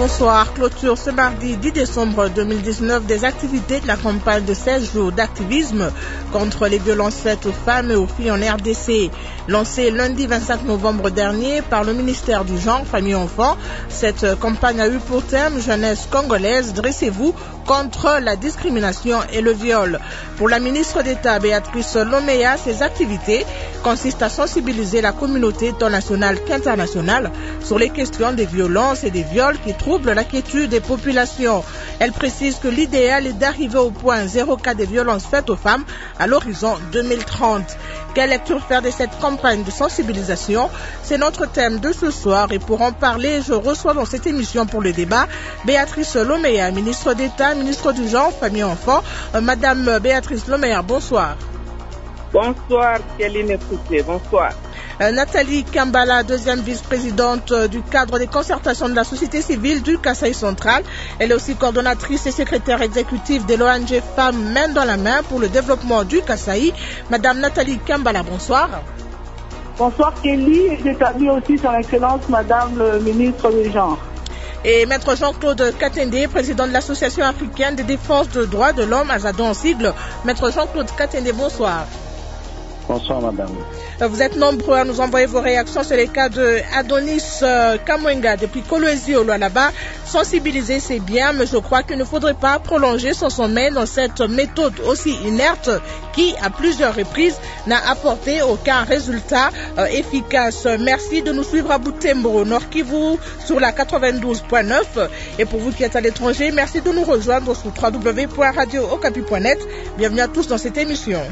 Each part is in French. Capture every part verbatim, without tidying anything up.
bonsoir. Clôture ce mardi dix décembre deux mille dix-neuf des activités de la campagne de seize jours d'activisme contre les violences faites aux femmes et aux filles en R D C. Lancée lundi vingt-cinq novembre dernier par le ministère du Genre, Famille et Enfants, cette campagne a eu pour thème « Jeunesse congolaise, dressez-vous contre la discrimination et le viol ». Pour la ministre d'État Béatrice Loméa, ces activités consistent à sensibiliser la communauté tant nationale qu'internationale sur les questions des violences et des viols qui troublent la quiétude des populations. Elle précise que l'idéal est d'arriver au point zéro cas des violences faites aux femmes à l'horizon deux mille trente. Quelle lecture faire de cette campagne de sensibilisation? C'est notre thème de ce soir et pour en parler, je reçois dans cette émission pour le débat Béatrice Loméa, ministre d'État, ministre du Genre, Famille et Enfants. Euh, Madame Béatrice Loméa, bonsoir. Bonsoir, Kéline Kouté, bonsoir. Euh, Nathalie Kambala, deuxième vice-présidente euh, du cadre des concertations de la société civile du Kasaï central. Elle est aussi coordonnatrice et secrétaire exécutive de l'O N G Femmes Main dans la Main pour le développement du Kasaï. Madame Nathalie Kambala, bonsoir. Bonsoir Kelly, et j'établis aussi son excellence Madame le ministre du Genre. Et Maître Jean-Claude Katende, président de l'Association africaine de défense des droits de l'homme, Azadon en sigle. Maître Jean-Claude Katende, bonsoir. Bonsoir madame. Vous êtes nombreux à nous envoyer vos réactions sur les cas de Adonis euh, Kamwenga depuis Kolwezi au Lualaba. Sensibiliser c'est bien, mais je crois qu'il ne faudrait pas prolonger son sommet dans cette méthode aussi inerte qui, à plusieurs reprises, n'a apporté aucun résultat euh, efficace. Merci de nous suivre à Butembo, Nord Kivu, sur la quatre-vingt-douze point neuf. Et pour vous qui êtes à l'étranger, merci de nous rejoindre sur w w w point radio okapi point net. Bienvenue à tous dans cette émission.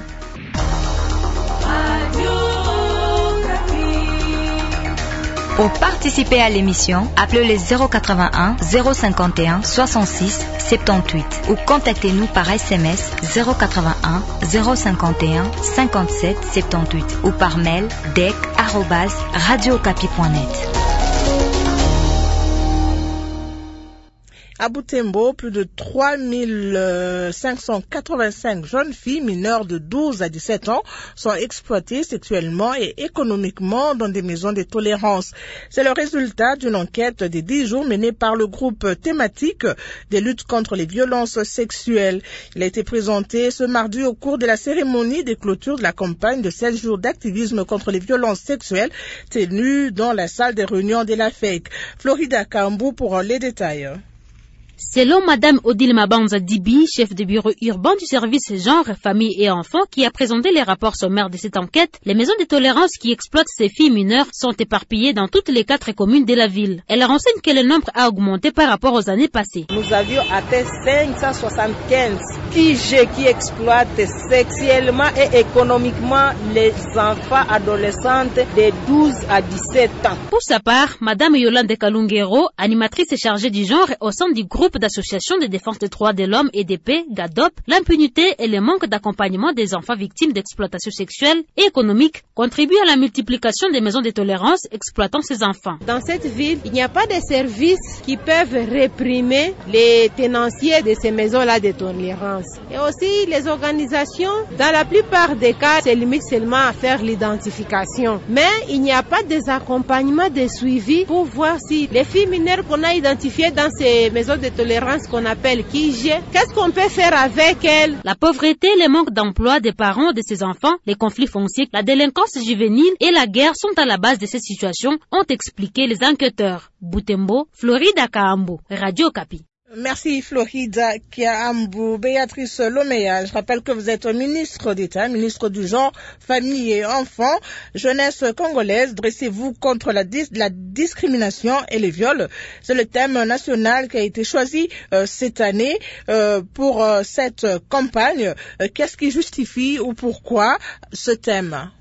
Pour participer à l'émission, appelez les zéro quatre-vingt-un zéro cinquante et un soixante-six soixante-dix-huit ou contactez-nous par S M S zéro quatre-vingt-un zéro cinquante et un cinquante-sept soixante-dix-huit ou par mail dec arobase radio okapi point net. À Butembo, plus de trois mille cinq cent quatre-vingt-cinq jeunes filles mineures de douze à dix-sept ans sont exploitées sexuellement et économiquement dans des maisons de tolérance. C'est le résultat d'une enquête des dix jours menée par le groupe thématique des luttes contre les violences sexuelles. Il a été présenté ce mardi au cours de la cérémonie de clôture de la campagne de sept jours d'activisme contre les violences sexuelles tenue dans la salle des réunions de la F E C. Florida Kambou pour les détails. Selon Madame Odile Mabanza Dibi, chef de bureau urbain du service genre, famille et enfants, qui a présenté les rapports sommaires de cette enquête, les maisons de tolérance qui exploitent ces filles mineures sont éparpillées dans toutes les quatre communes de la ville. Elle renseigne que le nombre a augmenté par rapport aux années passées. Nous avions atteint cinq cent soixante-quinze Q G qui exploitent sexuellement et économiquement les enfants adolescentes de douze à dix-sept ans. Pour sa part, Madame Yolande Kalungero, animatrice chargée du genre au sein du groupe d'associations de défense des droits de l'homme et des paix, GADOP, l'impunité et le manque d'accompagnement des enfants victimes d'exploitation sexuelle et économique contribuent à la multiplication des maisons de tolérance exploitant ces enfants. Dans cette ville, il n'y a pas de services qui peuvent réprimer les tenanciers de ces maisons-là de tolérance. Et aussi, les organisations, dans la plupart des cas, se limitent seulement à faire l'identification. Mais il n'y a pas d'accompagnement, de suivi pour voir si les filles mineures qu'on a identifiées dans ces maisons de tolérance qu'on appelle K I G, qu'est-ce qu'on peut faire avec elles? La pauvreté, le manque d'emploi des parents de ces enfants, les conflits fonciers, la délinquance juvénile et la guerre sont à la base de ces situations, ont expliqué les enquêteurs. Butembo, Florida Kaambo, Radio Okapi. Merci Florida Kiambu. Béatrice Loméa, je rappelle que vous êtes ministre d'État, ministre du Genre, Famille et Enfants. Jeunesse congolaise, dressez-vous contre la, dis- la discrimination et les viols. C'est le thème national qui a été choisi euh, cette année euh, pour euh, cette campagne. Euh, qu'est-ce qui justifie ou pourquoi ce thème?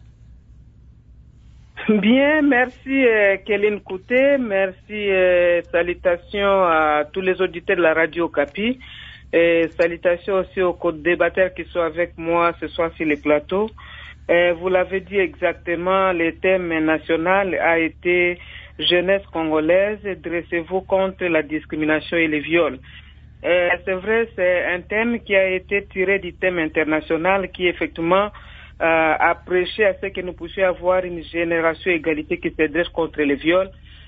Bien, merci euh, Kéline Kouté, merci, euh, salutations à tous les auditeurs de la radio Okapi, et salutations aussi aux co-débatteurs qui sont avec moi ce soir sur les plateaux. Euh, vous l'avez dit exactement, le thème national a été jeunesse congolaise, dressez-vous contre la discrimination et les viols. Euh, c'est vrai, c'est un thème qui a été tiré du thème international qui effectivement euh, a prêché à ce que nous puissions avoir une génération égalité qui se dresse contre les viols.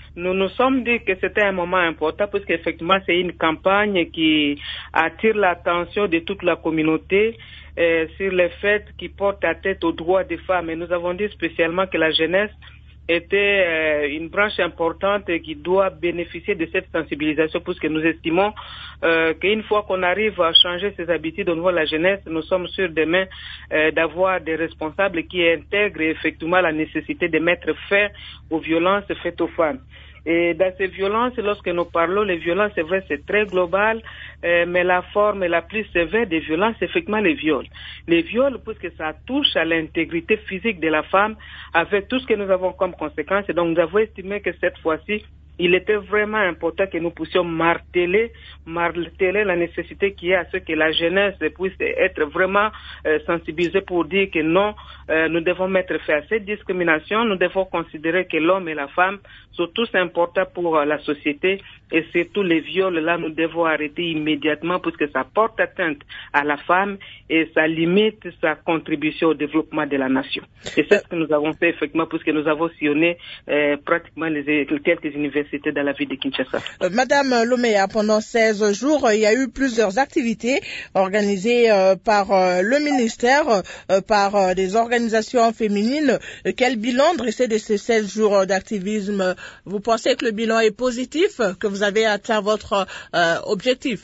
nous nous sommes dit que c'était un moment important parce qu'effectivement, c'est une campagne qui attire l'attention de toute la communauté euh, sur le fait qui porte à tête aux droits des femmes. Et nous avons dit spécialement que la jeunesse était euh, une branche importante qui doit bénéficier de cette sensibilisation, puisque nous estimons euh, qu'une fois qu'on arrive à changer ses habitudes au niveau de la jeunesse, nous sommes sûrs demain euh, d'avoir des responsables qui intègrent effectivement la nécessité de mettre fin aux violences faites aux femmes. Et dans ces violences, lorsque nous parlons, les violences, c'est vrai, c'est très global, euh, mais la forme la plus sévère des violences, c'est effectivement les viols. Les viols, puisque ça touche à l'intégrité physique de la femme, avec tout ce que nous avons comme conséquence. Et donc, nous avons estimé que cette fois-ci, il était vraiment important que nous puissions marteler, marteler la nécessité qu'il y a à ce que la jeunesse puisse être vraiment euh, sensibilisée pour dire que non, euh, nous devons mettre fin à cette discrimination, nous devons considérer que l'homme et la femme sont tous importants pour euh, la société et surtout les viols, là, nous devons arrêter immédiatement puisque ça porte atteinte à la femme et ça limite sa contribution au développement de la nation. Et c'est ce que nous avons fait effectivement puisque nous avons sillonné euh, pratiquement les, quelques universités dans la ville de Kinshasa. Euh, Madame Lomea, pendant seize jours, il y a eu plusieurs activités organisées euh, par euh, le ministère, euh, par euh, des organisations féminines. Euh, quel bilan dressé de ces seize jours d'activisme? Vous pensez que le bilan est positif, que vous avez atteint votre euh, objectif?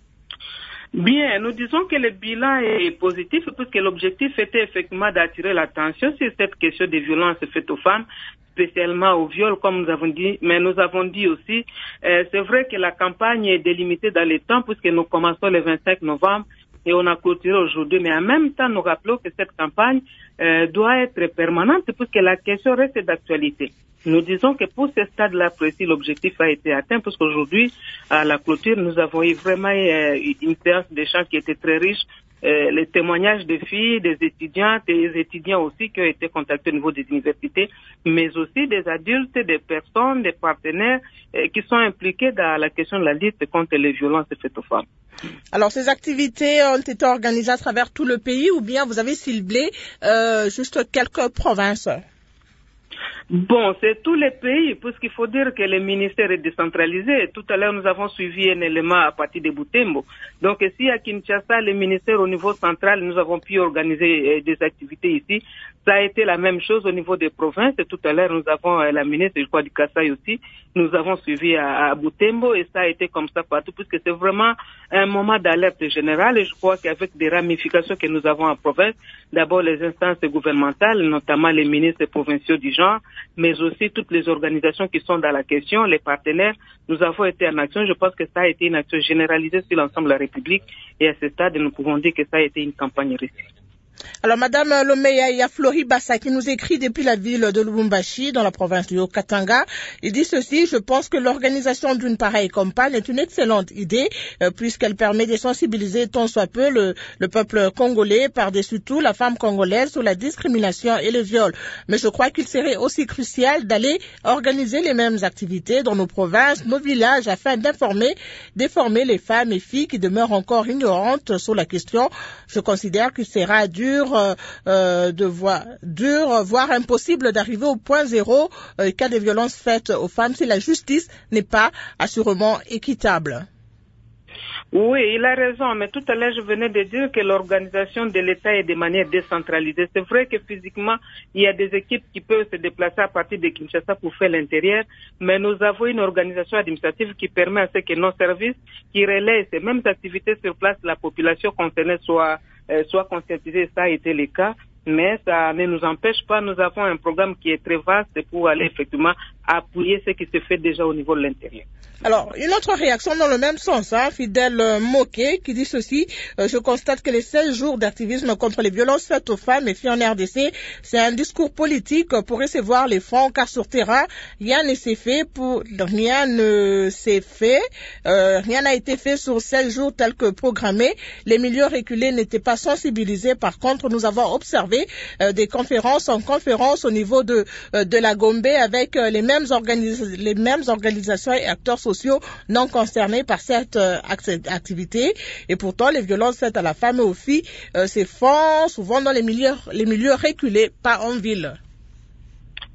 Bien, nous disons que le bilan est positif puisque l'objectif était effectivement d'attirer l'attention sur cette question des violences faites aux femmes, spécialement au viol, comme nous avons dit, mais nous avons dit aussi, euh, c'est vrai que la campagne est délimitée dans le temps puisque nous commençons le vingt-cinq novembre et on a clôturé aujourd'hui, mais en même temps, nous rappelons que cette campagne euh, doit être permanente puisque la question reste d'actualité. Nous disons que pour ce stade-là précis, l'objectif a été atteint parce qu'aujourd'hui, à la clôture, nous avons eu vraiment euh, une séance d'échange qui était très riche. Euh, les témoignages des filles, des étudiantes et des étudiants aussi qui ont été contactés au niveau des universités, mais aussi des adultes, des personnes, des partenaires euh, qui sont impliqués dans la question de la lutte contre les violences faites aux femmes. Alors, ces activités ont été organisées à travers tout le pays ou bien vous avez ciblé euh, juste quelques provinces? Bon, c'est tous les pays, puisqu'il faut dire que le ministère est décentralisé. Tout à l'heure, nous avons suivi un élément à partir de Butembo. Donc, ici à Kinshasa, le ministère au niveau central, nous avons pu organiser euh, des activités ici. Ça a été la même chose au niveau des provinces. Et tout à l'heure, nous avons euh, la ministre, je crois, du Kasaï aussi. Nous avons suivi à, à Butembo et ça a été comme ça partout, puisque c'est vraiment un moment d'alerte générale. Et je crois qu'avec des ramifications que nous avons en province, d'abord les instances gouvernementales, notamment les ministres provinciaux du genre, mais aussi toutes les organisations qui sont dans la question, les partenaires, nous avons été en action. Je pense que ça a été une action généralisée sur l'ensemble de la République et à ce stade, nous pouvons dire que ça a été une campagne réussie. Alors, Madame Lomea, il y a Flori Bassa qui nous écrit depuis la ville de Lubumbashi, dans la province du Haut-Katanga. Il dit ceci: je pense que l'organisation d'une pareille campagne est une excellente idée, euh, puisqu'elle permet de sensibiliser tant soit peu le, le peuple congolais, par-dessus tout la femme congolaise, sur la discrimination et le viol. Mais je crois qu'il serait aussi crucial d'aller organiser les mêmes activités dans nos provinces, nos villages, afin d'informer, d'informer les femmes et filles qui demeurent encore ignorantes sur la question. Je considère qu'il sera dur Euh, euh, de voir, dur, voire impossible d'arriver au point zéro euh, cas de violences faites aux femmes si la justice n'est pas assurément équitable. Oui, il a raison, mais tout à l'heure, je venais de dire que l'organisation de l'État est de manière décentralisée. C'est vrai que physiquement, il y a des équipes qui peuvent se déplacer à partir de Kinshasa pour faire l'intérieur, mais nous avons une organisation administrative qui permet à ce que nos services qui relaient ces mêmes activités sur place, la population concernée soit, euh, soit conscientisée. Ça a été le cas, mais ça ne nous empêche pas. Nous avons un programme qui est très vaste pour aller effectivement appuyer ce qui se fait déjà au niveau de l'intérieur. Alors, une autre réaction dans le même sens, hein, Fidèle Moquet, qui dit ceci: euh, je constate que les seize jours d'activisme contre les violences faites aux femmes et filles en R D C, c'est un discours politique pour recevoir les fonds, car sur terrain, rien ne s'est fait pour, rien ne s'est fait, euh, rien n'a été fait sur seize jours tel que programmé. Les milieux reculés n'étaient pas sensibilisés. Par contre, nous avons observé euh, des conférences en conférences au niveau de, euh, de la Gombe avec euh, les mêmes organis- les mêmes organisations et acteurs sociaux non concernés par cette euh, activité. Et pourtant, les violences faites à la femme et aux filles euh, se font souvent dans les milieux, les milieux reculés, pas en ville.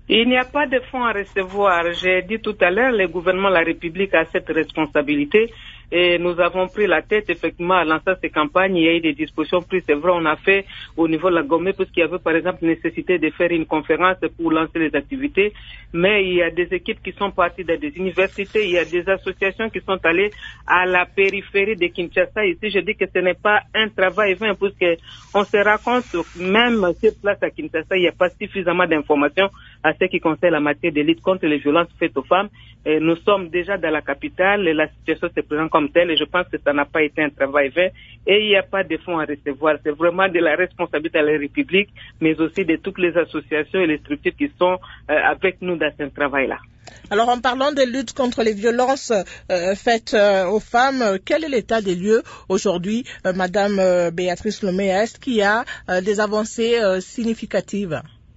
Il n'y a pas de fonds à recevoir. J'ai dit tout à l'heure, le gouvernement de la République a cette responsabilité. Et nous avons pris la tête, effectivement, à lancer ces campagnes. Il y a eu des dispositions prises. C'est vrai, on a fait au niveau de la Gomé, parce qu'il y avait, par exemple, nécessité de faire une conférence pour lancer les activités. Mais il y a des équipes qui sont parties dans des universités. Il y a des associations qui sont allées à la périphérie de Kinshasa. Ici, je dis que ce n'est pas un travail vain, parce que on se rend compte, même sur place à Kinshasa, il n'y a pas suffisamment d'informations à ce qui concerne la matière de lutte contre les violences faites aux femmes. Et nous sommes déjà dans la capitale et la situation se présente comme telle, et je pense que ça n'a pas été un travail vain et il n'y a pas de fonds à recevoir. C'est vraiment de la responsabilité de la République, mais aussi de toutes les associations et les structures qui sont euh, avec nous dans ce travail-là. Alors, en parlant de lutte contre les violences euh, faites euh, aux femmes, quel est l'état des lieux aujourd'hui, euh, Madame euh, Béatrice Lomé? Est-ce qu'il y a euh, des avancées euh, significatives?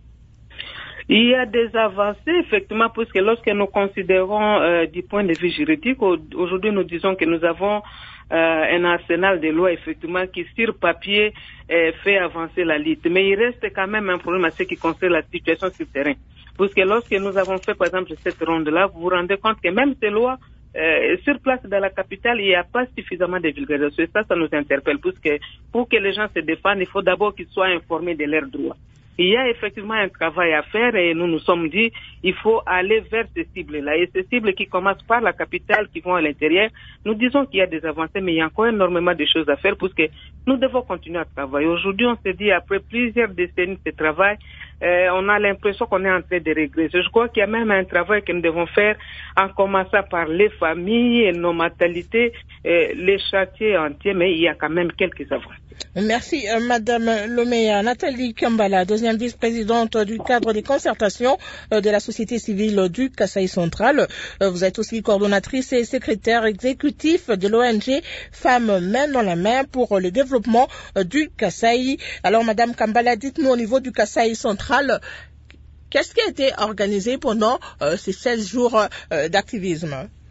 Il y a des avancées, effectivement, puisque lorsque nous considérons euh, du point de vue juridique, aujourd'hui nous disons que nous avons euh, un arsenal de lois, effectivement, qui sur papier euh, fait avancer la lutte. Mais il reste quand même un problème à ce qui concerne la situation sur le terrain. Puisque lorsque nous avons fait, par exemple, cette ronde-là, vous vous rendez compte que même ces lois, euh, sur place dans la capitale, il n'y a pas suffisamment de vulgarisation. Et ça, ça nous interpelle, puisque pour que les gens se défendent, il faut d'abord qu'ils soient informés de leurs droits. Il y a effectivement un travail à faire et nous nous sommes dit il faut aller vers ces cibles-là. Et ces cibles qui commencent par la capitale, qui vont à l'intérieur, nous disons qu'il y a des avancées, mais il y a encore énormément de choses à faire puisque nous devons continuer à travailler. Aujourd'hui, on se dit, après plusieurs décennies de travail, euh, on a l'impression qu'on est en train de régresser. Je crois qu'il y a même un travail que nous devons faire en commençant par les familles et nos mentalités, euh, les quartiers entiers, mais il y a quand même quelques avancées. Merci, euh, Madame Lomé. Nathalie Kambala, deuxième vice-présidente du cadre des concertations euh, de la société civile du Kasaï central. Euh, vous êtes aussi coordonnatrice et secrétaire exécutif de l'O N G Femmes Main dans la Main pour le développement euh, du Kasaï. Alors, Madame Kambala, dites-nous au niveau du Kasaï central, qu'est-ce qui a été organisé pendant euh, ces seize jours euh, d'activisme?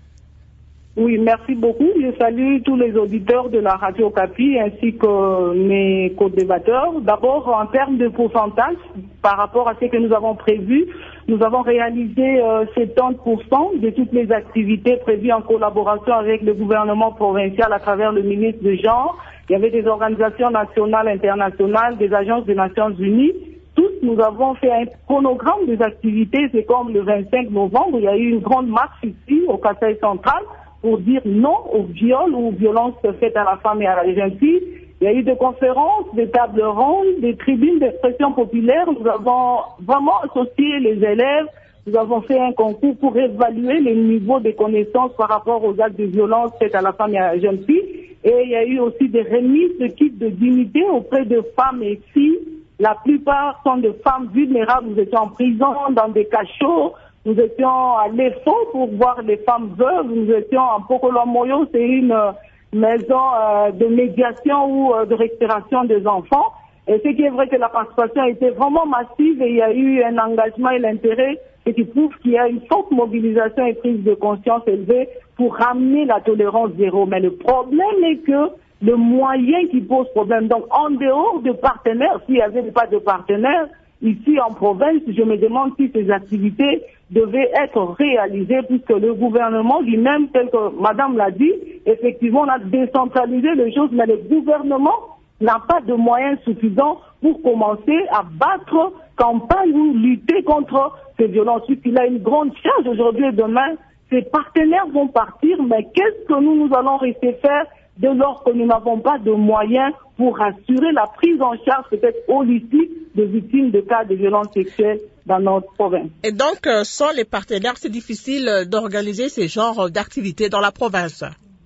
Oui, merci beaucoup. Je salue tous les auditeurs de la Radio Capi ainsi que mes co-débatteurs. D'abord, en termes de pourcentage, par rapport à ce que nous avons prévu, nous avons réalisé euh, soixante pour cent de toutes les activités prévues en collaboration avec le gouvernement provincial à travers le ministre de Genre. Il y avait des organisations nationales, internationales, des agences des Nations Unies. Tous, nous avons fait un chronogramme des activités. C'est comme le vingt-cinq novembre, il y a eu une grande marche ici au Kasaï central pour dire non au viol ou aux violences faites à la femme et à la jeune fille. Il y a eu des conférences, des tables rondes, des tribunes d'expression populaire. Nous avons vraiment associé les élèves. Nous avons fait un concours pour évaluer les niveaux de connaissances par rapport aux actes de violence faites à la femme et à la jeune fille. Et il y a eu aussi des remises de kits de dignité auprès de femmes et filles. La plupart sont de femmes vulnérables. Nous étions en prison, dans des cachots. Nous étions à l'E F O pour voir les femmes veuves. Nous étions en Pokolomoyo, c'est une euh, maison euh, de médiation ou euh, de récupération des enfants. Et ce qui est vrai que la participation a été vraiment massive et il y a eu un engagement et l'intérêt, ce qui prouve qu'il y a une forte mobilisation et prise de conscience élevée pour ramener la tolérance zéro. Mais le problème est que le moyen qui pose problème, donc en dehors de partenaires, s'il n'y avait pas de partenaires, ici en province, je me demande si ces activités devaient être réalisées puisque le gouvernement lui-même, tel que Madame l'a dit, effectivement on a décentralisé les choses, mais le gouvernement n'a pas de moyens suffisants pour commencer à battre campagne ou lutter contre ces violences. Il a une grande charge aujourd'hui et demain. Ses partenaires vont partir, mais qu'est-ce que nous, nous allons rester faire dès lors que nous n'avons pas de moyens pour assurer la prise en charge peut-être holistique des victimes de cas de violences sexuelles dans notre province. Et donc, euh, sans les partenaires, c'est difficile d'organiser ces genres d'activités dans la province.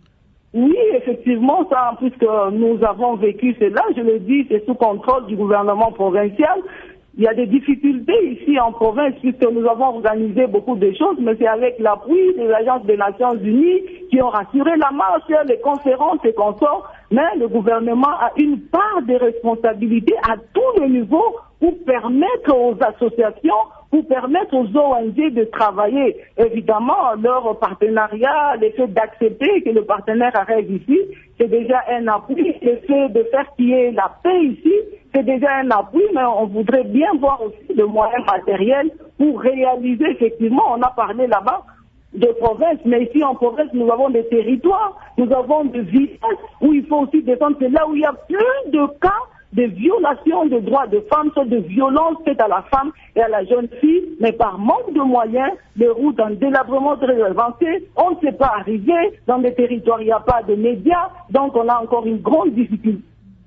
Oui, effectivement, ça, puisque nous avons vécu cela, je le dis, c'est sous contrôle du gouvernement provincial. Il y a des difficultés ici en province puisque nous avons organisé beaucoup de choses, mais c'est avec l'appui des agences des Nations Unies qui ont rassuré la marche, les conférences et consorts. Mais le gouvernement a une part de responsabilité à tous les niveaux pour permettre aux associations, pour permettre aux O N G de travailler. Évidemment, leur partenariat, le fait d'accepter que le partenaire arrive ici, c'est déjà un appui. Le fait de faire qu'il y ait la paix ici, c'est déjà un appui, mais on voudrait bien voir aussi le moyen matériel pour réaliser, effectivement, on a parlé là-bas de province, mais ici en province, nous avons des territoires, nous avons des villages où il faut aussi descendre. C'est là où il y a plus de cas de violations des droits de femmes, soit de violences faites à la femme et à la jeune fille, mais par manque de moyens, les routes en délabrement très avancées, on ne sait pas arriver, dans des territoires il n'y a pas de médias, donc on a encore une grande difficulté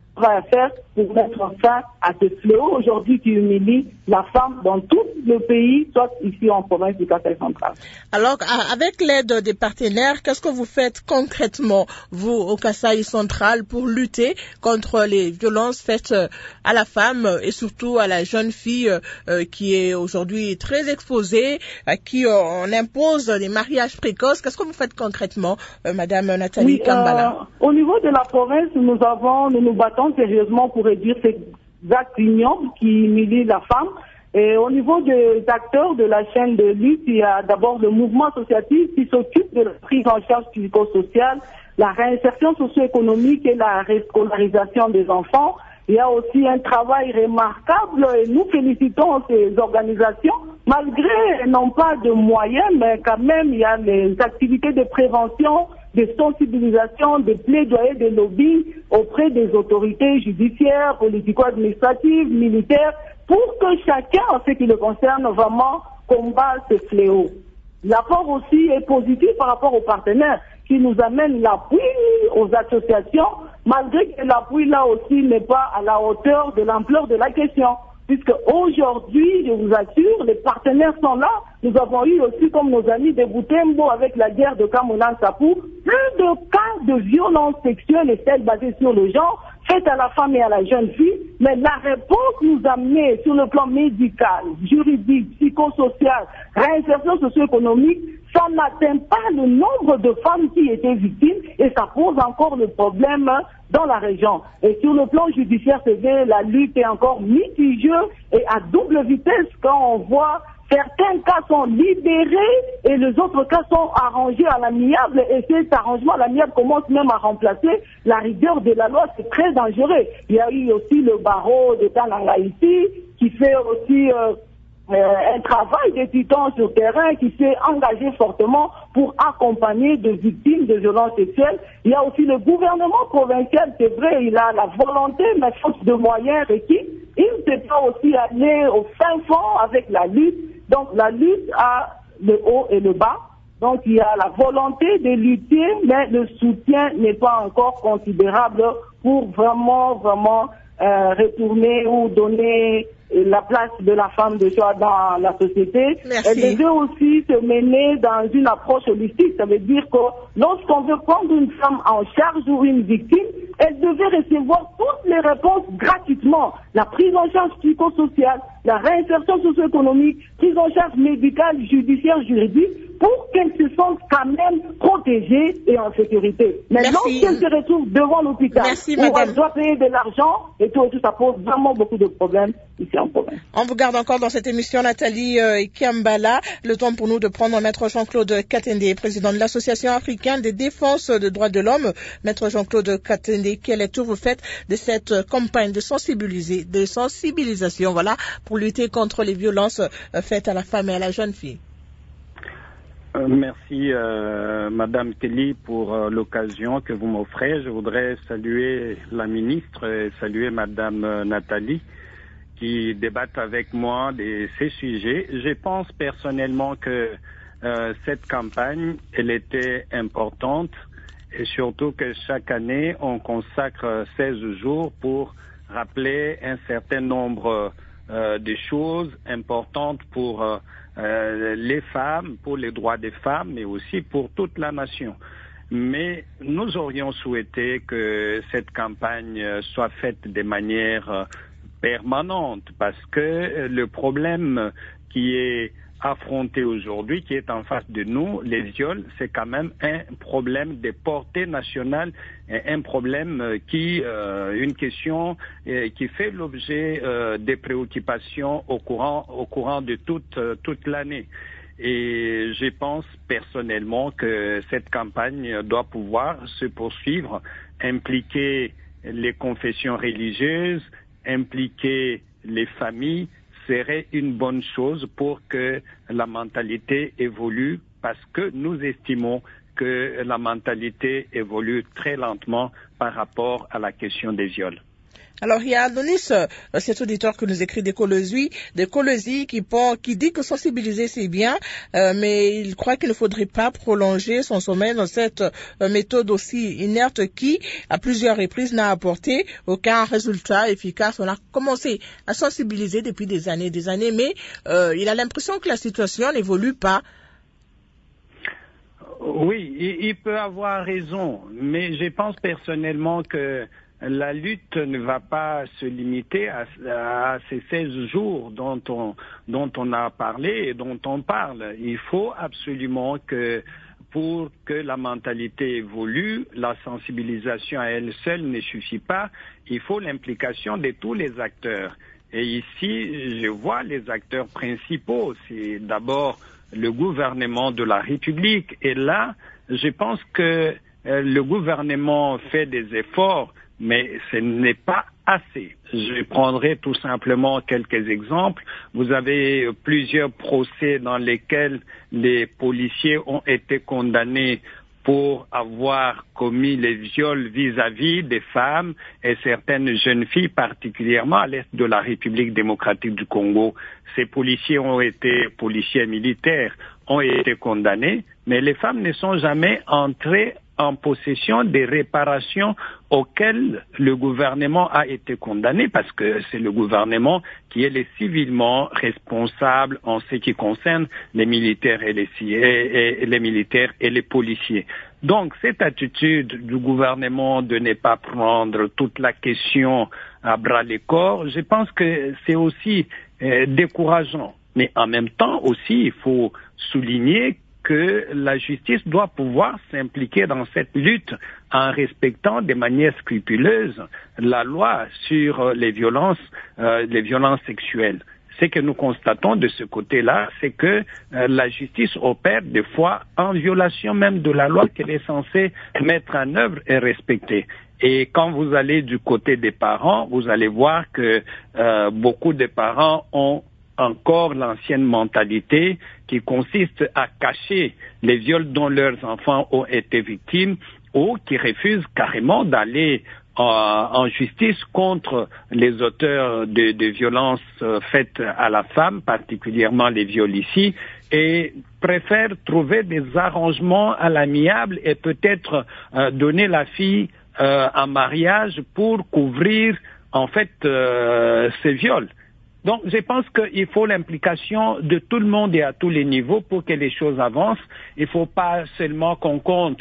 à faire pour mettre fin à ce fléau aujourd'hui qui humilie la femme dans tout le pays, soit ici en province du Kasaï central. Alors, avec l'aide des partenaires, qu'est-ce que vous faites concrètement, vous, au Kasaï central, pour lutter contre les violences faites à la femme et surtout à la jeune fille euh, qui est aujourd'hui très exposée, à qui on impose des mariages précoces? Qu'est-ce que vous faites concrètement, euh, Madame Nathalie oui, Kambala? euh, Au niveau de la province, nous avons, nous nous battons sérieusement pour réduire ces actes ignobles qui humilient la femme. Et au niveau des acteurs de la chaîne de lutte, il y a d'abord le mouvement associatif qui s'occupe de la prise en charge psychosociale, la réinsertion socio-économique et la rescolarisation des enfants. Il y a aussi un travail remarquable et nous félicitons ces organisations. Malgré non pas de moyens, mais quand même il y a les activités de prévention, de sensibilisation, de plaidoyer, de lobbying auprès des autorités judiciaires, politico-administratives, militaires, pour que chacun, en ce qui le concerne, vraiment combat ce fléau. L'apport aussi est positif par rapport aux partenaires qui nous amènent l'appui aux associations, malgré que l'appui là aussi n'est pas à la hauteur de l'ampleur de la question. Puisque aujourd'hui, je vous assure, les partenaires sont là. Nous avons eu aussi, comme nos amis de Boutembo, avec la guerre de Kamounan-Sapou, plus de cas de violence sexuelle et celles basées sur le genre, faites à la femme et à la jeune fille. Mais la réponse nous a amené sur le plan médical, juridique, psychosocial, réinsertion socio-économique, ça n'atteint pas le nombre de femmes qui étaient victimes et ça pose encore le problème dans la région. Et sur le plan judiciaire, c'est vrai, la lutte est encore mitigée et à double vitesse quand on voit certains cas sont libérés et les autres cas sont arrangés à l'amiable et cet arrangement à l'amiable commence même à remplacer la rigueur de la loi. C'est très dangereux. Il y a eu aussi le barreau de Talanga ici qui fait aussi euh, euh, un travail de titan sur terrain, qui s'est engagé fortement pour accompagner des victimes de violences sexuelles. Il y a aussi le gouvernement provincial, c'est vrai, il a la volonté, mais faute de moyens requis, il ne peut pas aussi aller au fin fond avec la lutte. Donc la lutte a le haut et le bas. Donc il y a la volonté de lutter, mais le soutien n'est pas encore considérable pour vraiment, vraiment euh, retourner ou donner la place de la femme de choix dans la société. Merci. Elle devait aussi se mener dans une approche holistique. Ça veut dire que lorsqu'on veut prendre une femme en charge ou une victime, elle devait recevoir toutes les réponses gratuitement. La prise en charge psychosociale, la réinsertion socio-économique, prise en charge médicale, judiciaire, juridique, pour qu'elle se sente quand même protégée et en sécurité. Mais lorsqu'elle se retrouve devant l'hôpital, où elle doit payer de l'argent et tout, et tout, ça pose vraiment beaucoup de problèmes ici en province. On vous garde encore dans cette émission, Nathalie euh, Kambala. Le temps pour nous de prendre Maître Jean-Claude Katende, président de l'Association africaine des défenses des droits de l'homme. Maître Jean-Claude Katende, quelle lecture vous faites de cette campagne de sensibiliser, de sensibilisation, voilà, pour lutter contre les violences euh, faites à la femme et à la jeune fille? Euh, merci euh, Madame Kelly pour euh, l'occasion que vous m'offrez. Je voudrais saluer la ministre et saluer Madame euh, Nathalie qui débattent avec moi de ces sujets. Je pense personnellement que euh, cette campagne, elle était importante et surtout que chaque année, on consacre seize jours pour rappeler un certain nombre euh, de choses importantes pour euh, Euh, les femmes, pour les droits des femmes, mais aussi pour toute la nation. Mais nous aurions souhaité que cette campagne soit faite de manière permanente, parce que le problème qui est affronter aujourd'hui, qui est en face de nous, les viols, c'est quand même un problème de portée nationale, un problème qui, euh, une question euh, qui fait l'objet euh, des préoccupations au courant, au courant de toute, euh, toute l'année. Et je pense personnellement que cette campagne doit pouvoir se poursuivre, impliquer les confessions religieuses, impliquer les familles, serait une bonne chose pour que la mentalité évolue, parce que nous estimons que la mentalité évolue très lentement par rapport à la question des viols. Alors, il y a Adonis, euh, cet auditeur qui nous écrit des Colosie, des Colosie qui, qui dit que sensibiliser c'est bien, euh, mais il croit qu'il ne faudrait pas prolonger son sommeil dans cette euh, méthode aussi inerte qui, à plusieurs reprises, n'a apporté aucun résultat efficace. On a commencé à sensibiliser depuis des années et des années, mais euh, il a l'impression que la situation n'évolue pas. Oui, il, il peut avoir raison, mais je pense personnellement que la lutte ne va pas se limiter à, à ces seize jours dont on, dont on a parlé et dont on parle. Il faut absolument que, pour que la mentalité évolue, la sensibilisation à elle seule ne suffit pas. Il faut l'implication de tous les acteurs. Et ici, je vois les acteurs principaux. C'est d'abord le gouvernement de la République. Et là, je pense que euh, le gouvernement fait des efforts, mais ce n'est pas assez. Je prendrai tout simplement quelques exemples. Vous avez plusieurs procès dans lesquels les policiers ont été condamnés pour avoir commis les viols vis-à-vis des femmes et certaines jeunes filles, particulièrement à l'est de la République démocratique du Congo. Ces policiers ont été, policiers militaires, ont été condamnés, mais les femmes ne sont jamais entrées en possession des réparations auxquelles le gouvernement a été condamné, parce que c'est le gouvernement qui est le civilement responsable en ce qui concerne les militaires et les, et, et les militaires et les policiers. Donc cette attitude du gouvernement de ne pas prendre toute la question à bras le corps, je pense que c'est aussi euh, décourageant. Mais en même temps aussi, il faut souligner que la justice doit pouvoir s'impliquer dans cette lutte en respectant de manière scrupuleuse la loi sur les violences, euh, les violences sexuelles. Ce que nous constatons de ce côté-là, c'est que euh, la justice opère des fois en violation même de la loi qu'elle est censée mettre en œuvre et respecter. Et quand vous allez du côté des parents, vous allez voir que euh, beaucoup de parents ont encore l'ancienne mentalité qui consiste à cacher les viols dont leurs enfants ont été victimes, ou qui refusent carrément d'aller en, en justice contre les auteurs de, de violences faites à la femme, particulièrement les viols ici, et préfèrent trouver des arrangements à l'amiable et peut-être euh, donner la fille euh, en mariage pour couvrir en fait euh, ces viols. Donc, je pense qu'il faut l'implication de tout le monde et à tous les niveaux pour que les choses avancent. Il ne faut pas seulement qu'on compte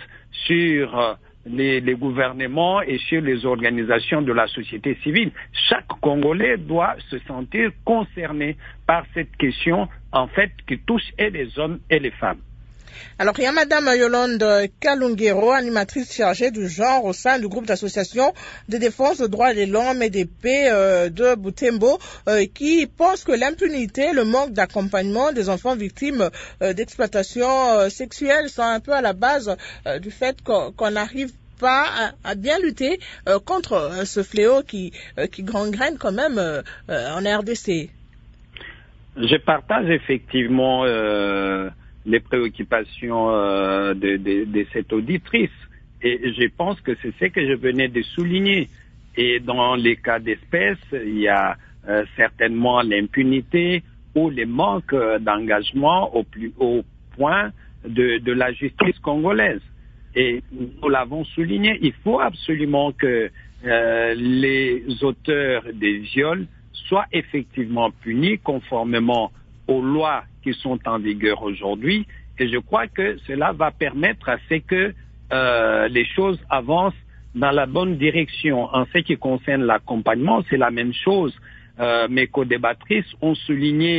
sur les, les gouvernements et sur les organisations de la société civile. Chaque Congolais doit se sentir concerné par cette question, en fait, qui touche et les hommes et les femmes. Alors, il y a Madame Yolande Kalungero, animatrice chargée du genre au sein du groupe d'association de défense des droits de l'homme et des paix euh, de Butembo, euh, qui pense que l'impunité, le manque d'accompagnement des enfants victimes euh, d'exploitation euh, sexuelle sont un peu à la base euh, du fait qu'on n'arrive pas à, à bien lutter euh, contre euh, ce fléau qui, euh, qui gangrène quand même euh, euh, en R D C. Je partage effectivement euh, les préoccupations euh, de, de, de cette auditrice. Et je pense que c'est ce que je venais de souligner. Et dans les cas d'espèce, il y a euh, certainement l'impunité ou le manque d'engagement au plus haut point de, de la justice congolaise. Et nous l'avons souligné, il faut absolument que euh, les auteurs des viols soient effectivement punis conformément aux lois qui sont en vigueur aujourd'hui, et je crois que cela va permettre à ce que euh, les choses avancent dans la bonne direction. En ce qui concerne l'accompagnement, c'est la même chose. Euh, mes co-débattrices ont souligné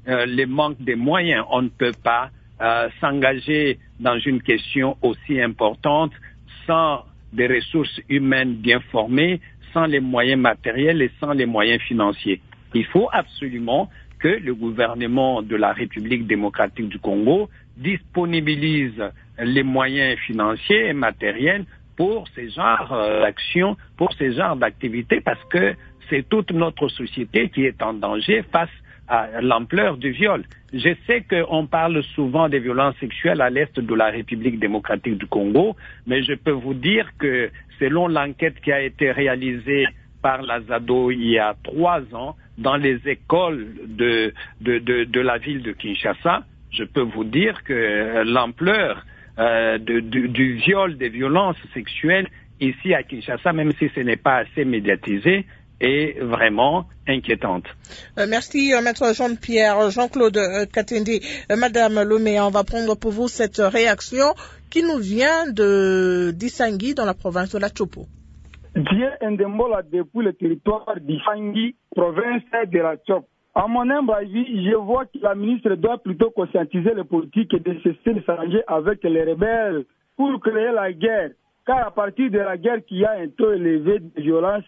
euh, le manque de moyens. On ne peut pas euh, s'engager dans une question aussi importante sans des ressources humaines bien formées, sans les moyens matériels et sans les moyens financiers. Il faut absolument que le gouvernement de la République démocratique du Congo disponibilise les moyens financiers et matériels pour ces genres euh, d'actions, pour ces genres d'activités, parce que c'est toute notre société qui est en danger face à l'ampleur du viol. Je sais qu'on parle souvent des violences sexuelles à l'est de la République démocratique du Congo, mais je peux vous dire que selon l'enquête qui a été réalisée par la ZADO il y a trois ans dans les écoles de, de, de, de la ville de Kinshasa, je peux vous dire que l'ampleur euh, de, du, du viol, des violences sexuelles ici à Kinshasa, même si ce n'est pas assez médiatisé, est vraiment inquiétante. Euh, merci, euh, maître Jean-Pierre, Jean-Claude euh, Katende. Euh, Madame Lomé, on va prendre pour vous cette réaction qui nous vient de d'Isangui dans la province de la Chopo. Dieu Ndembola depuis le territoire d'Isangui, province de la Chopo. À mon humble avis, je vois que la ministre doit plutôt conscientiser les politiques et de cesser de s'arranger avec les rebelles pour créer la guerre. Car à partir de la guerre qu'il y a un taux élevé de violence,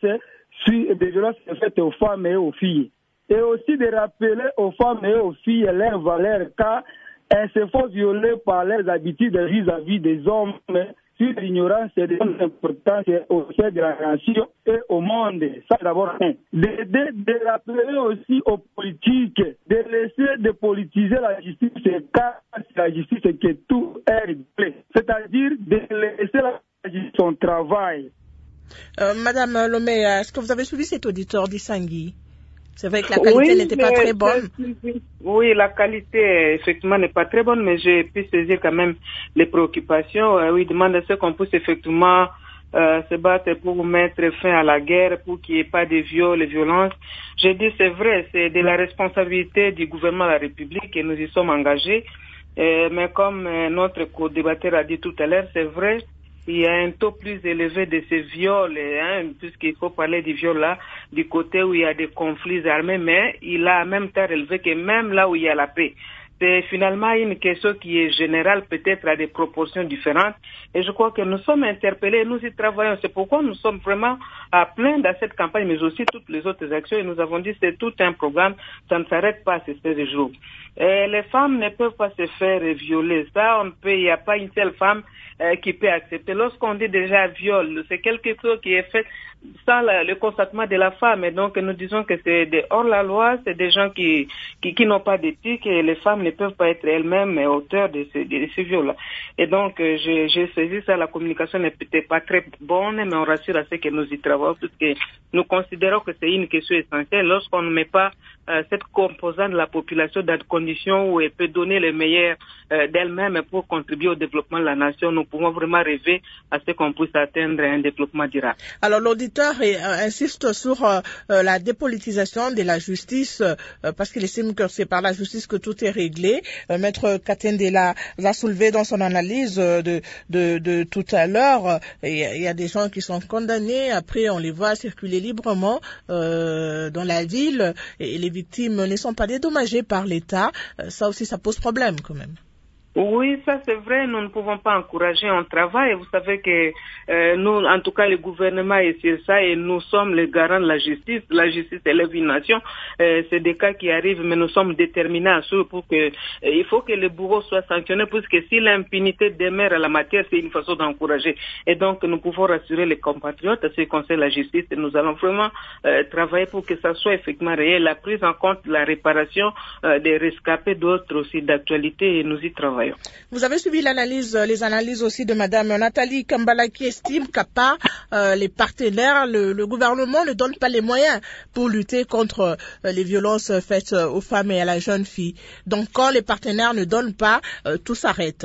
des violences faites aux femmes et aux filles. Et aussi de rappeler aux femmes et aux filles leurs valeurs, car elles se font violer par leurs habitudes vis-à-vis des hommes, sur l'ignorance et des importances au sein de la nation et au monde. Ça, d'abord, un. De, de, de rappeler aussi aux politiques, de laisser de politiser la justice, car c'est la justice que tout est réglé. C'est-à-dire de laisser la justice son travail. Euh, Madame Lomé, est-ce que vous avez suivi cet auditeur d'Isangui? C'est vrai que la qualité oui, n'était pas très bonne. Oui, la qualité, effectivement, n'est pas très bonne, mais j'ai pu saisir quand même les préoccupations. Euh, oui, il demande à ce qu'on puisse effectivement euh, se battre pour mettre fin à la guerre, pour qu'il n'y ait pas de viols et violences. J'ai dit, c'est vrai, c'est de la responsabilité du gouvernement de la République et nous y sommes engagés. Euh, mais comme euh, notre co-débatteur a dit tout à l'heure, c'est vrai, il y a un taux plus élevé de ces viols, hein, puisqu'il faut parler du viol là, du côté où il y a des conflits armés, mais il a en même temps relevé que même là où il y a la paix. C'est finalement une question qui est générale, peut-être à des proportions différentes. Et je crois que nous sommes interpellés, nous y travaillons. C'est pourquoi nous sommes vraiment à plein dans cette campagne, mais aussi toutes les autres actions. Et nous avons dit que c'est tout un programme, ça ne s'arrête pas à ces seize jours. Et les femmes ne peuvent pas se faire violer. Ça, on peut, il n'y a pas une seule femme euh, qui peut accepter. Lorsqu'on dit déjà viol, c'est quelque chose qui est fait sans la, le consentement de la femme. Et donc, nous disons que c'est des hors-la-loi, c'est des gens qui, qui, qui n'ont pas d'éthique et les femmes ne peuvent pas être elles-mêmes auteurs de ces, de ces viols-là. Et donc, euh, j'ai, j'ai saisi ça, la communication n'est peut-être pas très bonne, mais on rassure à ceux que nous y travaillons, parce que nous considérons que c'est une question essentielle. Lorsqu'on ne met pas euh, cette composante de la population dans des conditions où elle peut donner le meilleur euh, d'elle-même pour contribuer au développement de la nation, nous pouvons vraiment rêver à ce qu'on puisse atteindre un développement durable. Alors, l'auditeur euh, insiste sur euh, la dépolitisation de la justice, euh, parce qu'il estime que c'est par la justice que tout est réglé. Euh, Maître Katende l'a, l'a soulevé dans son analyse de, de, de tout à l'heure. Il y a des gens qui sont condamnés, après on les voit circuler librement euh, dans la ville, et les victimes ne sont pas dédommagées par l'État. Euh, ça aussi, ça pose problème quand même. Oui, ça c'est vrai, nous ne pouvons pas encourager un travail. Vous savez que euh, nous, en tout cas le gouvernement est sur ça et nous sommes les garants de la justice. La justice élève une nation. Euh, c'est des cas qui arrivent, mais nous sommes déterminés à ce pour que euh, il faut que les bourreaux soient sanctionnés, puisque si l'impunité demeure à la matière, c'est une façon d'encourager. Et donc nous pouvons rassurer les compatriotes à ce qui concerne la justice et nous allons vraiment euh, travailler pour que ça soit effectivement réel, la prise en compte, la réparation euh, des rescapés, d'autres aussi d'actualité, et nous y travaillons. Vous avez suivi l'analyse, les analyses aussi de Madame Nathalie Kambala qui estime qu'à part euh, les partenaires, le, le gouvernement ne donne pas les moyens pour lutter contre euh, les violences faites aux femmes et à la jeune fille. Donc quand les partenaires ne donnent pas, euh, tout s'arrête.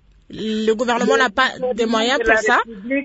Le gouvernement n'a pas de moyens pour ça.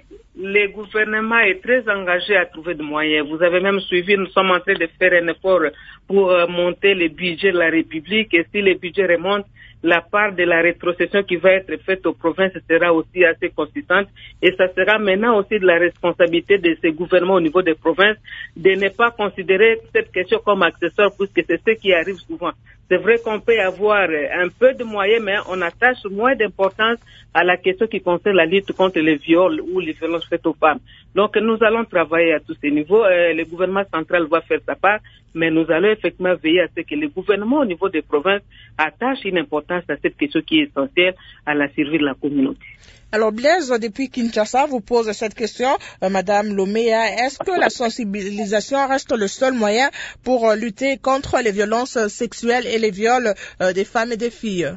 Le gouvernement est très engagé à trouver des moyens. Vous avez même suivi, nous sommes en train de faire un effort pour euh, monter le budget de la République, et si le budget remonte, la part de la rétrocession qui va être faite aux provinces sera aussi assez consistante, et ça sera maintenant aussi de la responsabilité de ces gouvernements au niveau des provinces de ne pas considérer cette question comme accessoire, puisque c'est ce qui arrive souvent. C'est vrai qu'on peut avoir un peu de moyens, mais on attache moins d'importance à la question qui concerne la lutte contre les viols ou les violences faites aux femmes. Donc nous allons travailler à tous ces niveaux. Euh, le gouvernement central va faire sa part, mais nous allons effectivement veiller à ce que le gouvernement au niveau des provinces attache une importance à cette question qui est essentielle à la survie de la communauté. Alors Blaise, depuis Kinshasa, vous pose cette question, euh, Madame Lomea, est-ce que la sensibilisation reste le seul moyen pour euh, lutter contre les violences sexuelles et les viols euh, des femmes et des filles?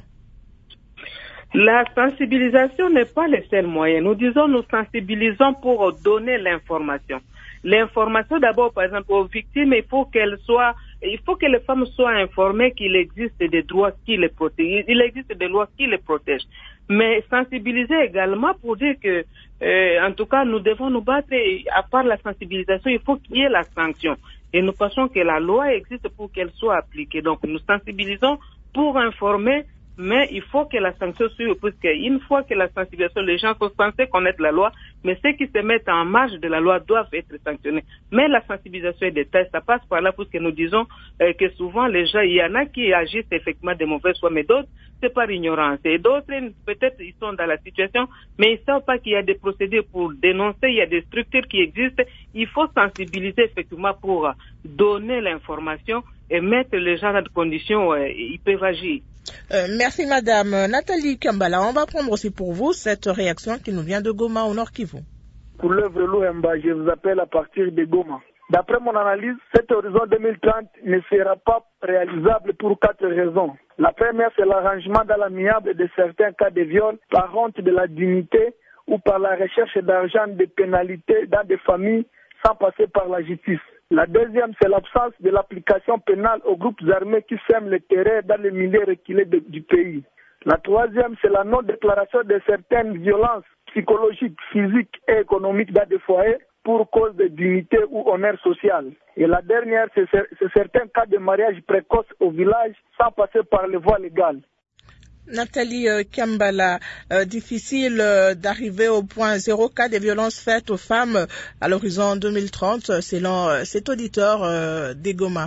La sensibilisation n'est pas le seul moyen. Nous disons, nous sensibilisons pour donner l'information. L'information d'abord, par exemple, aux victimes, il faut qu'elles soient, il faut que les femmes soient informées qu'il existe des droits qui les protègent, il existe des lois qui les protègent. Mais sensibiliser également pour dire que, euh, en tout cas, nous devons nous battre, et à part la sensibilisation, il faut qu'il y ait la sanction. Et nous pensons que la loi existe pour qu'elle soit appliquée. Donc, nous sensibilisons pour informer, mais il faut que la sanction suive, parce qu'une fois que la sensibilisation, les gens sont censés connaître la loi, mais ceux qui se mettent en marge de la loi doivent être sanctionnés. Mais la sensibilisation est détail, ça passe par là, parce que nous disons euh, que souvent les gens, il y en a qui agissent effectivement de mauvaises foi, mais d'autres, c'est par ignorance. Et d'autres, peut-être, ils sont dans la situation, mais ils ne savent pas qu'il y a des procédures pour dénoncer, il y a des structures qui existent. Il faut sensibiliser effectivement pour donner l'information et mettre les gens dans des conditions où euh, ils peuvent agir. Euh, merci Madame Nathalie Kambala. On va prendre aussi pour vous cette réaction qui nous vient de Goma au Nord Kivu. Pour l'œuvre Louemba, je vous appelle à partir de Goma. D'après mon analyse, cet horizon deux mille trente ne sera pas réalisable pour quatre raisons. La première, c'est l'arrangement dans l'amiable de certains cas de viol par honte de la dignité ou par la recherche d'argent de pénalité dans des familles sans passer par la justice. La deuxième, c'est l'absence de l'application pénale aux groupes armés qui sèment le terrain dans les milieux reculés de, du pays. La troisième, c'est la non-déclaration de certaines violences psychologiques, physiques et économiques dans des foyers pour cause de dignité ou honneur social. Et la dernière, c'est, c'est certains cas de mariage précoce au village sans passer par les voies légales. Nathalie euh, Kambala, euh, difficile euh, d'arriver au point zéro cas des violences faites aux femmes euh, à l'horizon deux mille trente, selon euh, cet auditeur euh, d'Egoma.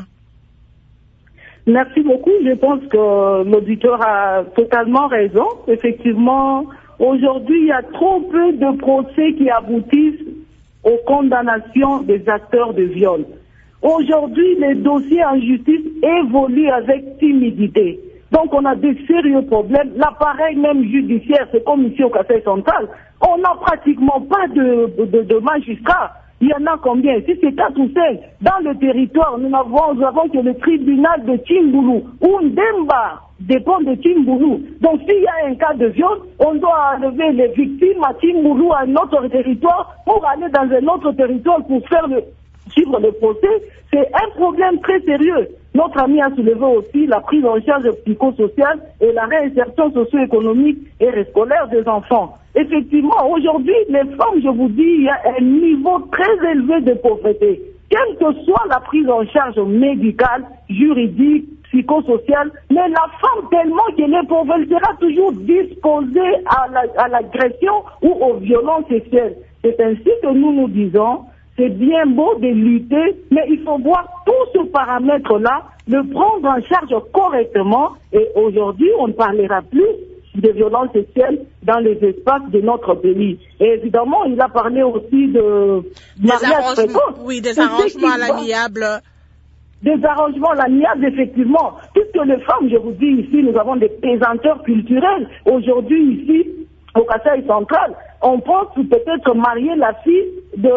Merci beaucoup. Je pense que l'auditeur a totalement raison. Effectivement, aujourd'hui, il y a trop peu de procès qui aboutissent aux condamnations des acteurs de viol. Aujourd'hui, les dossiers en justice évoluent avec timidité. Donc, on a des sérieux problèmes. L'appareil même judiciaire, c'est comme ici au Kasaï central, on n'a pratiquement pas de, de, de magistrats. Il y en a combien? Si c'est quatre ou cinq, dans le territoire, nous avons, nous avons que le tribunal de Timboulou, ou Ndemba dépend de Timboulou. Donc, s'il y a un cas de viol, on doit enlever les victimes à Timboulou, à un autre territoire, pour aller dans un autre territoire pour faire le, suivre le procès. C'est un problème très sérieux. Notre ami a soulevé aussi la prise en charge psychosociale et la réinsertion socio-économique et scolaire des enfants. Effectivement, aujourd'hui, les femmes, je vous dis, il y a un niveau très élevé de pauvreté. Quelle que soit la prise en charge médicale, juridique, psychosociale, mais la femme, tellement qu'elle est pauvre, elle sera toujours disposée à, la, à l'agression ou aux violences sexuelles. C'est ainsi que nous nous disons, c'est bien beau de lutter, mais il faut voir tout ce paramètre-là, le prendre en charge correctement. Et aujourd'hui, on ne parlera plus de violences sexuelles dans les espaces de notre pays. Et évidemment, il a parlé aussi de mariage précoce. Oui, des arrangements à l'amiable. Des arrangements à l'amiable, effectivement. Puisque les femmes, je vous dis ici, nous avons des pesanteurs culturels. Aujourd'hui, ici, au Kasaï central, on pense peut-être marier la fille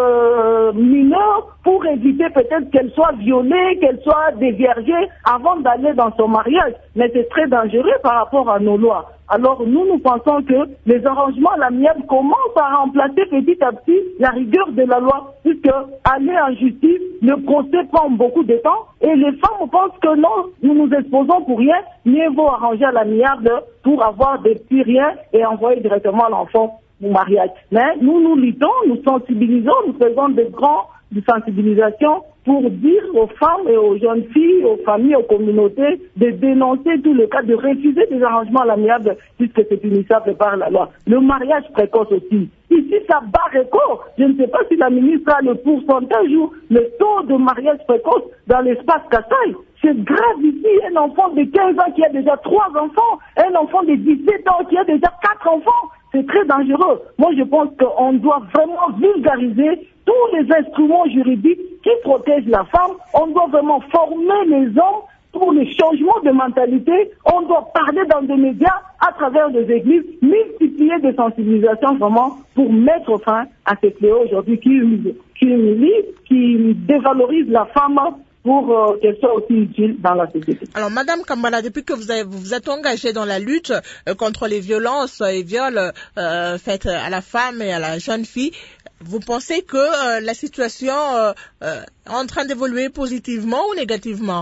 de mineur pour éviter peut-être qu'elle soit violée, qu'elle soit déviergée avant d'aller dans son mariage. Mais c'est très dangereux par rapport à nos lois. Alors nous, nous pensons que les arrangements à l'amiable commencent à remplacer petit à petit la rigueur de la loi, puisque aller en justice, le procès prend beaucoup de temps, et les femmes pensent que non, nous nous exposons pour rien, mieux vaut arranger à l'amiable pour avoir des petits riens et envoyer directement l'enfant au mariage. Mais nous, nous luttons, nous sensibilisons, nous faisons des grands de sensibilisation pour dire aux femmes et aux jeunes filles, aux familles, aux communautés de dénoncer tout le cas, de refuser des arrangements à l'amiable puisque c'est punissable par la loi. Le mariage précoce aussi. Ici, ça bat record. Je ne sais pas si la ministre a le pourcentage ou le taux de mariage précoce dans l'espace Kasaï. C'est grave ici, un enfant de quinze ans qui a déjà trois enfants, un enfant de dix-sept ans qui a déjà quatre enfants. C'est très dangereux. Moi, je pense qu'on doit vraiment vulgariser tous les instruments juridiques qui protègent la femme. On doit vraiment former les hommes pour le changement de mentalité. On doit parler dans des médias, à travers des églises, multiplier des sensibilisations vraiment pour mettre fin à ces fléaux aujourd'hui qui humilie, qui, humilie, qui dévalorise la femme pour euh, qu'elle soit aussi utile dans la société. Alors, Madame Kambala, depuis que vous, avez, vous vous êtes engagée dans la lutte euh, contre les violences et viols euh, faites à la femme et à la jeune fille, vous pensez que euh, la situation euh, euh, est en train d'évoluer positivement ou négativement?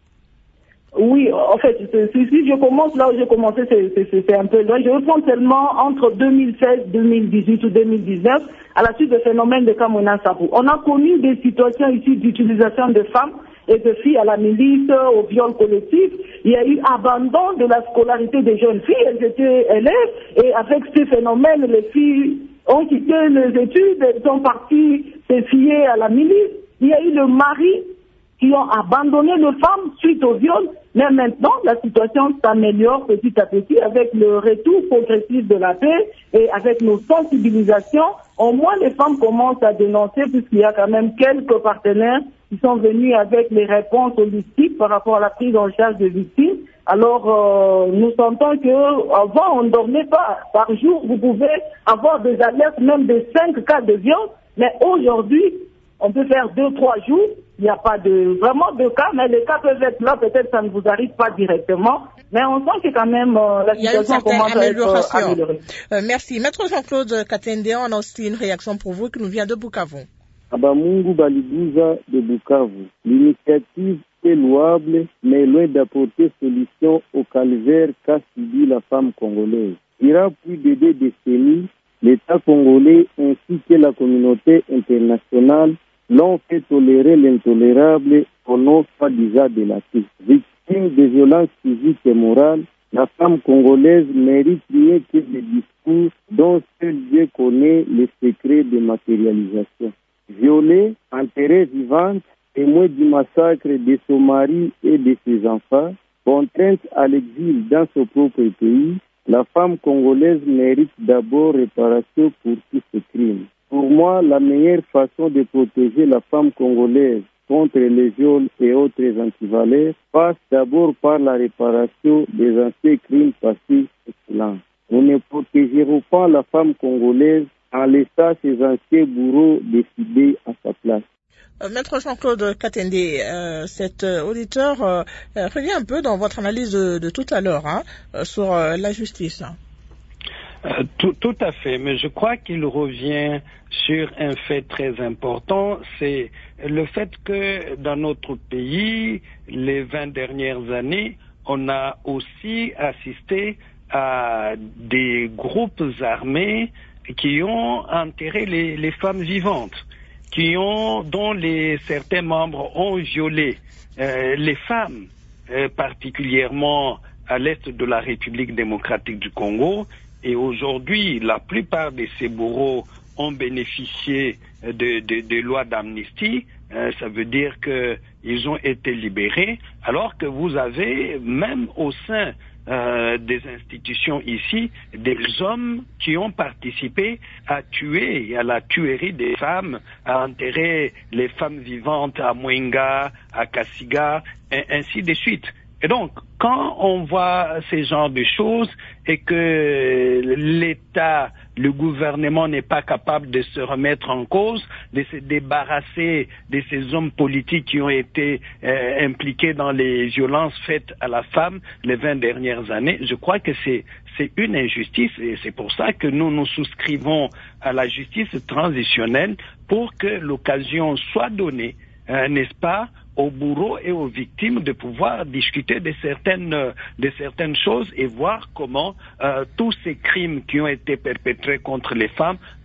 Oui, en fait, si, si je commence là où j'ai commencé, c'est un peu loin. Je vais prendre seulement entre deux mille seize, deux mille dix-huit ou deux mille dix-neuf, à la suite du phénomène de Kamona Sabou. On a connu des situations ici d'utilisation de femmes et de filles à la milice, au viol collectif. Il y a eu abandon de la scolarité des jeunes filles. Elles étaient élèves et avec ces phénomènes, les filles ont quitté les études, elles sont parties se fier à la milice. Il y a eu le mari qui ont abandonné les femmes suite au viol, mais maintenant la situation s'améliore petit à petit avec le retour progressif de la paix et avec nos sensibilisations. Au moins les femmes commencent à dénoncer puisqu'il y a quand même quelques partenaires qui sont venus avec les réponses holistiques par rapport à la prise en charge des victimes. Alors euh, nous sentons que avant on ne dormait pas. Par jour vous pouvez avoir des alertes même de cinq cas de viol, mais aujourd'hui on peut faire deux, trois jours. Il n'y a pas de vraiment de cas, mais les cas peuvent être là. Peut-être ça ne vous arrive pas directement, mais on sent que quand même euh, la situation commence à être améliorée. Euh, merci. Maître Jean-Claude Katende, on a aussi une réaction pour vous qui nous vient de Bukavu. Abamungu Baliguza de Bukavu. L'initiative est louable, mais loin d'apporter solution au calvaire qu'a subi la femme congolaise. Il y a plus de deux décennies, l'État congolais ainsi que la communauté internationale l'ont fait tolérer l'intolérable au nom soi-disant de la paix. Victime de violences physiques et morales, la femme congolaise mérite mieux que des discours dont seul Dieu connaît les secrets de matérialisation. Violée, enterrée vivante, témoin du massacre de son mari et de ses enfants, contrainte à l'exil dans son propre pays, la femme congolaise mérite d'abord réparation pour tous ces crimes. Pour moi, la meilleure façon de protéger la femme congolaise contre les viols et autres antivaleurs passe d'abord par la réparation des anciens crimes passés excellents. Nous ne protégerons pas la femme congolaise en laissant ses anciens bourreaux décider à sa place. Euh, Maître Jean-Claude Katende, euh, cet euh, auditeur euh, revient un peu dans votre analyse de, de tout à l'heure hein, sur euh, la justice. Euh, tout, tout à fait, mais je crois qu'il revient sur un fait très important, c'est le fait que dans notre pays, les vingt dernières années, on a aussi assisté à des groupes armés qui ont enterré les, les femmes vivantes, qui ont, dont les, certains membres ont violé euh, les femmes, euh, particulièrement à l'est de la République démocratique du Congo. Et aujourd'hui, la plupart de ces bourreaux ont bénéficié de, de, de lois d'amnistie. Euh, ça veut dire qu'ils ont été libérés, alors que vous avez, même au sein euh, des institutions ici, des hommes qui ont participé à tuer, à la tuerie des femmes, à enterrer les femmes vivantes à Mwenga, à Kassiga, et ainsi de suite. Et donc, quand on voit ces genres de choses et que l'État, le gouvernement n'est pas capable de se remettre en cause, de se débarrasser de ces hommes politiques qui ont été euh, impliqués dans les violences faites à la femme les vingt dernières années, je crois que c'est c'est une injustice et c'est pour ça que nous nous souscrivons à la justice transitionnelle pour que l'occasion soit donnée, euh, n'est-ce pas, aux bourreaux et aux victimes de pouvoir discuter de certaines, de certaines choses et voir comment euh, tous ces crimes qui ont été perpétrés contre les femmes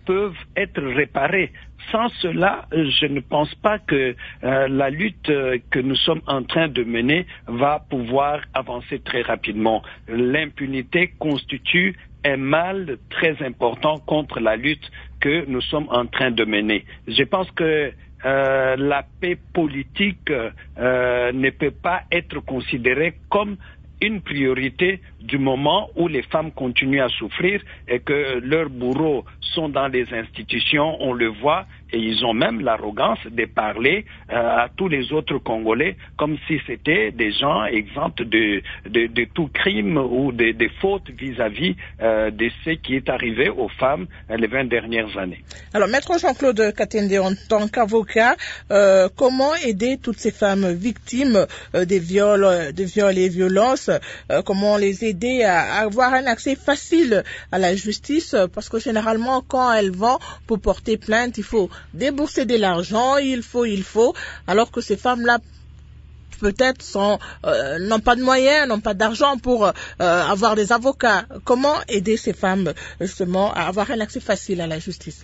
peuvent être réparés. Sans cela, je ne pense pas que euh, la lutte euh, que nous sommes en train de mener va pouvoir avancer très rapidement. L'impunité constitue un mal très important contre la lutte que nous sommes en train de mener. Je pense que euh, la paix politique euh, ne peut pas être considérée comme une priorité du moment où les femmes continuent à souffrir et que leurs bourreaux sont dans les institutions, on le voit, et ils ont même l'arrogance de parler euh, à tous les autres Congolais comme si c'était des gens exempts de, de, de tout crime ou de, de fautes vis-à-vis euh, de ce qui est arrivé aux femmes euh, les vingt dernières années. Alors, Maître Jean-Claude Katende, en tant qu'avocat, euh, comment aider toutes ces femmes victimes euh, des viols, des viols et violences, euh, comment les aider à avoir un accès facile à la justice, parce que généralement, quand elles vont pour porter plainte, il faut débourser de l'argent, il faut, il faut, alors que ces femmes-là peut-être sont euh, n'ont pas de moyens, n'ont pas d'argent pour euh, avoir des avocats. Comment aider ces femmes justement à avoir un accès facile à la justice?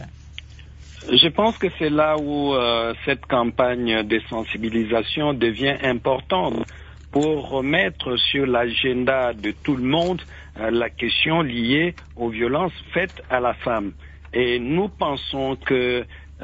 Je pense que c'est là où euh, cette campagne de sensibilisation devient importante pour remettre sur l'agenda de tout le monde euh, la question liée aux violences faites à la femme. Et nous pensons que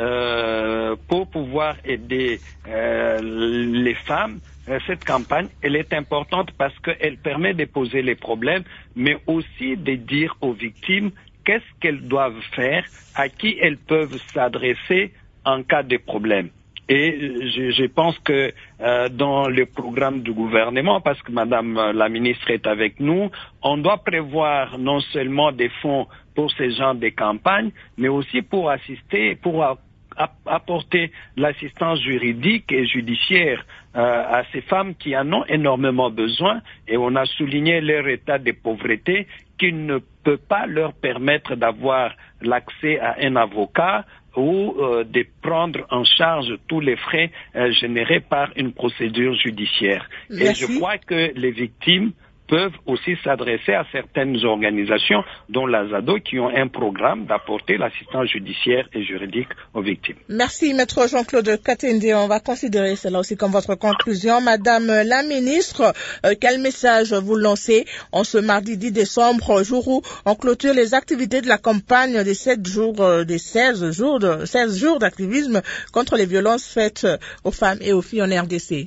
euh, pour pouvoir aider euh, les femmes, euh, cette campagne, elle est importante parce qu'elle permet de poser les problèmes, mais aussi de dire aux victimes qu'est-ce qu'elles doivent faire, à qui elles peuvent s'adresser en cas de problème. Et je, je pense que euh, dans le programme du gouvernement, parce que Madame la ministre est avec nous, on doit prévoir non seulement des fonds pour ces genres de campagnes, mais aussi pour assister, pour a, a, apporter l'assistance juridique et judiciaire euh, à ces femmes qui en ont énormément besoin. Et on a souligné leur état de pauvreté qui ne peut pas leur permettre d'avoir l'accès à un avocat ou euh, de prendre en charge tous les frais euh, générés par une procédure judiciaire. Merci. Et je crois que les victimes peuvent aussi s'adresser à certaines organisations, dont l'Azado, qui ont un programme d'apporter l'assistance judiciaire et juridique aux victimes. Merci, Maître Jean-Claude Katende. On va considérer cela aussi comme votre conclusion. Madame la ministre, euh, quel message vous lancez en ce mardi dix décembre, jour où on clôture les activités de la campagne des sept jours, euh, des seize jours, de, seize jours d'activisme contre les violences faites aux femmes et aux filles en R D C?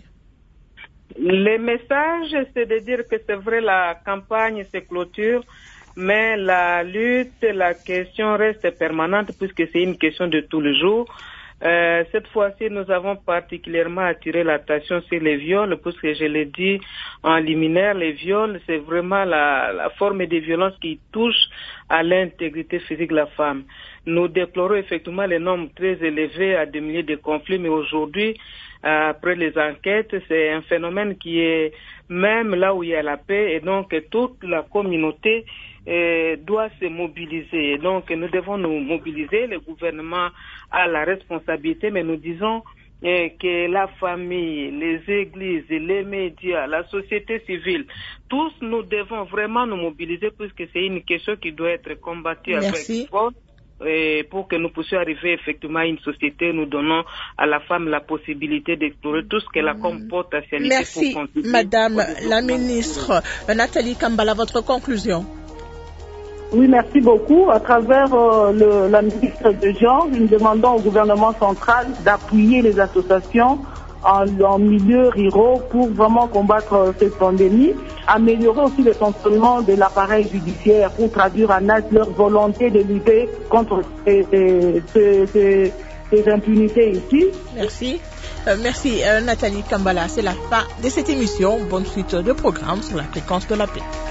Le message, c'est de dire que c'est vrai, la campagne se clôture, mais la lutte, la question reste permanente puisque c'est une question de tous les jours. Euh, cette fois-ci, nous avons particulièrement attiré l'attention sur les viols, puisque je l'ai dit en liminaire, les viols, c'est vraiment la, la forme de violence qui touche à l'intégrité physique de la femme. Nous déplorons effectivement les nombres très élevés à des milliers de conflits, mais aujourd'hui, après les enquêtes, c'est un phénomène qui est même là où il y a la paix, et donc toute la communauté euh, doit se mobiliser. Et donc nous devons nous mobiliser, le gouvernement a la responsabilité, mais nous disons euh, que la famille, les églises, les médias, la société civile, tous nous devons vraiment nous mobiliser puisque c'est une question qui doit être combattue Merci. avec force. Et pour que nous puissions arriver effectivement à une société, nous donnons à la femme la possibilité d'explorer tout ce qu'elle a comme potentialité. Merci, pour contribuer. Madame la ministre. Nathalie Kambala, votre conclusion. Oui, merci beaucoup. À travers euh, le, la ministre de genre, nous demandons au gouvernement central d'appuyer les associations en, en milieu ruraux pour vraiment combattre cette pandémie, améliorer aussi le fonctionnement de l'appareil judiciaire pour traduire en acte leur volonté de lutter contre ces, ces, ces, ces, ces impunités ici. Merci. Euh, merci euh, Nathalie Kambala. C'est la fin de cette émission. Bonne suite de programme sur la fréquence de la paix.